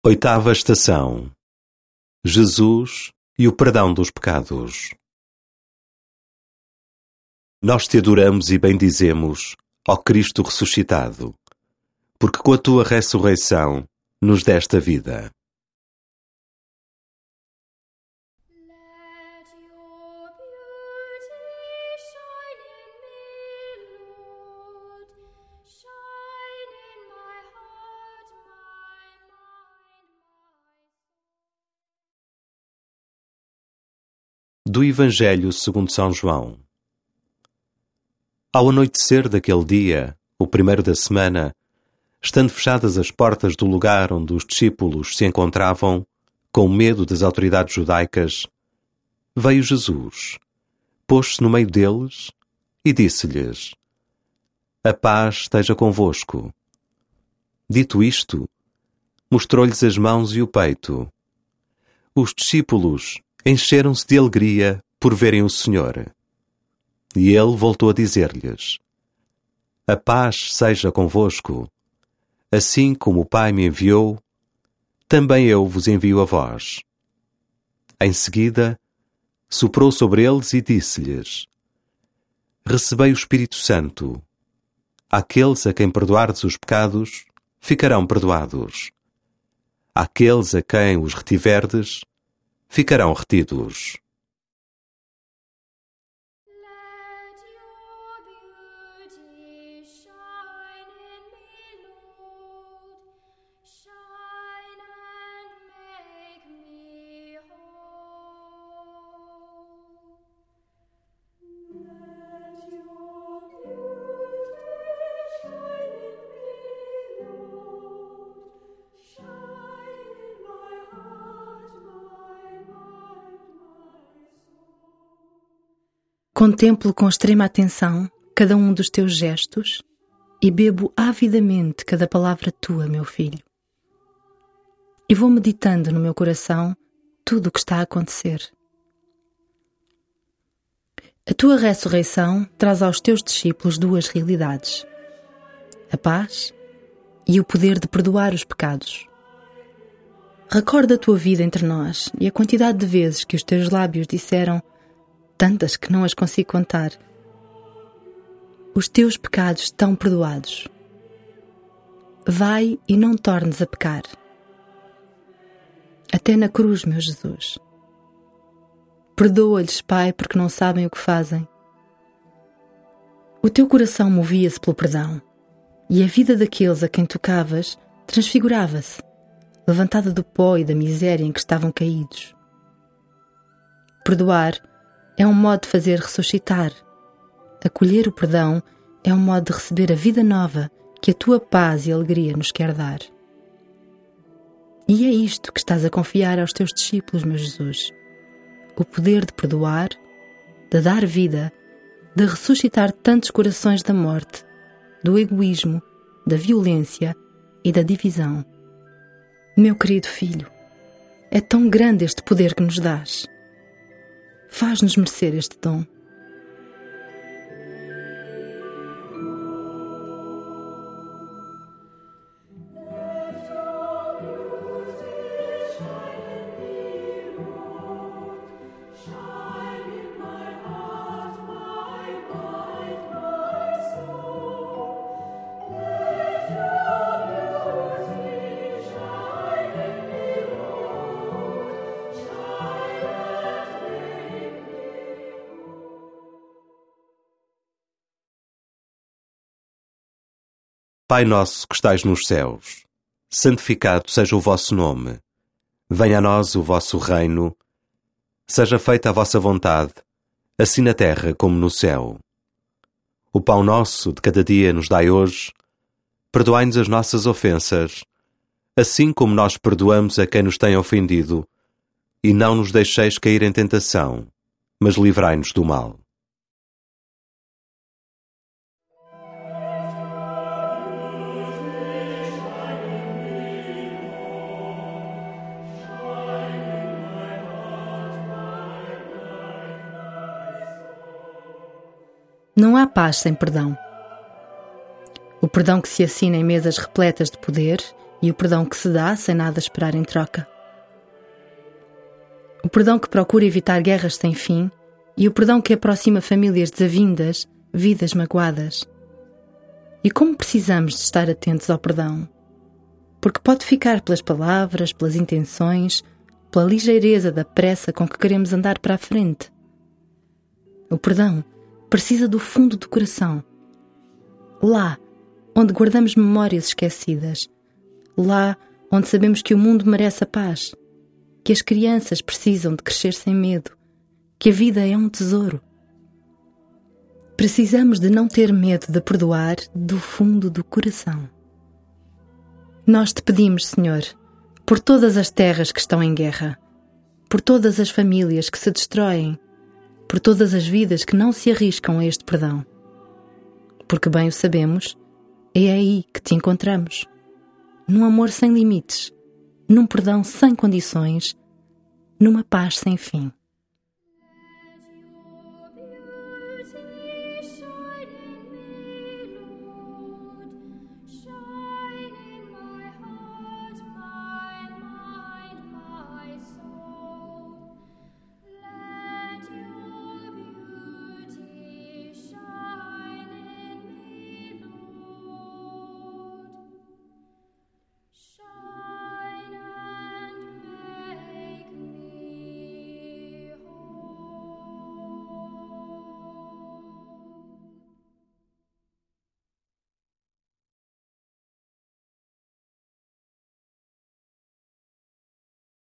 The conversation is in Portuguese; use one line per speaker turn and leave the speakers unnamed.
Oitava estação. Jesus e o perdão dos pecados. Nós te adoramos e bendizemos, ó Cristo ressuscitado, porque com a tua ressurreição nos deste a vida. Do Evangelho segundo São João. Ao anoitecer daquele dia, o primeiro da semana, estando fechadas as portas do lugar onde os discípulos se encontravam, com medo das autoridades judaicas, veio Jesus, pôs-se no meio deles e disse-lhes: A paz esteja convosco. Dito isto, mostrou-lhes as mãos e o peito. Os discípulos encheram-se de alegria por verem o Senhor. E ele voltou a dizer-lhes: A paz seja convosco. Assim como o Pai me enviou, também eu vos envio a vós. Em seguida, soprou sobre eles e disse-lhes: Recebei o Espírito Santo. Àqueles a quem perdoardes os pecados, ficarão perdoados. Àqueles a quem os retiverdes, ficarão retidos.
Contemplo com extrema atenção cada um dos teus gestos e bebo avidamente cada palavra tua, meu filho. E vou meditando no meu coração tudo o que está a acontecer. A tua ressurreição traz aos teus discípulos duas realidades: a paz e o poder de perdoar os pecados. Recorda a tua vida entre nós e a quantidade de vezes que os teus lábios disseram, tantas que não as consigo contar: os teus pecados estão perdoados. Vai e não tornes a pecar. Até na cruz, meu Jesus. Perdoa-lhes, Pai, porque não sabem o que fazem. O teu coração movia-se pelo perdão, e a vida daqueles a quem tocavas transfigurava-se, levantada do pó e da miséria em que estavam caídos. Perdoar é um modo de fazer ressuscitar. Acolher o perdão é um modo de receber a vida nova que a tua paz e alegria nos quer dar. E é isto que estás a confiar aos teus discípulos, meu Jesus: o poder de perdoar, de dar vida, de ressuscitar tantos corações da morte, do egoísmo, da violência e da divisão. Meu querido filho, é tão grande este poder que nos dás. Faz-nos merecer este dom.
Pai nosso que estais nos céus, santificado seja o vosso nome. Venha a nós o vosso reino. Seja feita a vossa vontade, assim na terra como no céu. O pão nosso de cada dia nos dai hoje. Perdoai-nos as nossas ofensas, assim como nós perdoamos a quem nos tem ofendido. E não nos deixeis cair em tentação, mas livrai-nos do mal.
Não há paz sem perdão. O perdão que se assina em mesas repletas de poder e o perdão que se dá sem nada esperar em troca. O perdão que procura evitar guerras sem fim e o perdão que aproxima famílias desavindas, vidas magoadas. E como precisamos de estar atentos ao perdão? Porque pode ficar pelas palavras, pelas intenções, pela ligeireza da pressa com que queremos andar para a frente. O perdão precisa do fundo do coração. Lá onde guardamos memórias esquecidas. Lá onde sabemos que o mundo merece a paz. Que as crianças precisam de crescer sem medo. Que a vida é um tesouro. Precisamos de não ter medo de perdoar do fundo do coração. Nós te pedimos, Senhor, por todas as terras que estão em guerra, por todas as famílias que se destroem, por todas as vidas que não se arriscam a este perdão. Porque bem o sabemos, é aí que te encontramos, num amor sem limites, num perdão sem condições, numa paz sem fim.